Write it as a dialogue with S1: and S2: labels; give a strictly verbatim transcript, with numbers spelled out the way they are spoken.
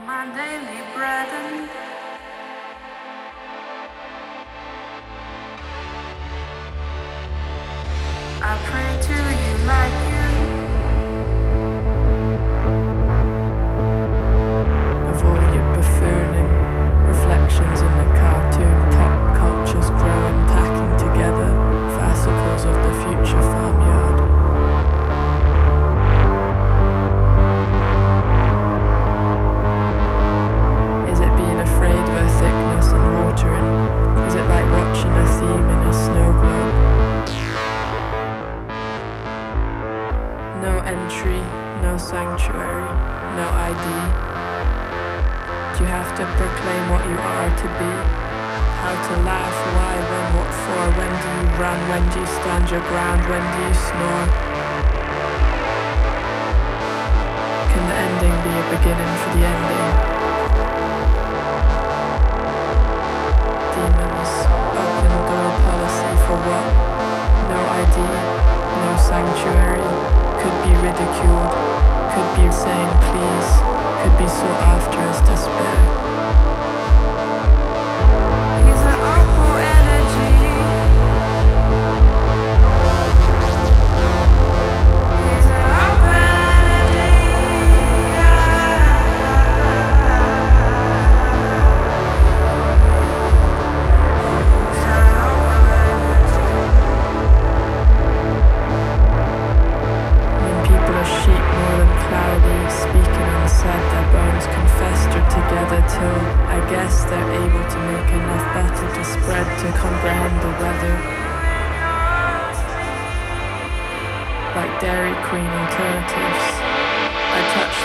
S1: my daily bread and I pray to you like you.
S2: Avoid your buffooning reflections in the cartoon pop cultures growing, packing together fascicles of the future farmyard. Is it being afraid of a thickness and watering? Is it like watching a theme in a snow globe? No entry, no sanctuary, no I D. Do you have to proclaim what you are to be? How to laugh, why, when, what for? When do you run? When do you stand your ground? When do you snore? Can the ending be a beginning for the ending? Demons, open door policy for what? No I D, no sanctuary. Could be ridiculed, could be saying please, could be sought after as despair.
S1: He's an awful energy. He's an awful energy. He's an awful energy.
S2: When people are sheep more than cloudy, speaking unsaid, their bones can fester together till I guess they're able to make enough butter to spread to comprehend the weather. Like Dairy Queen alternatives, I touch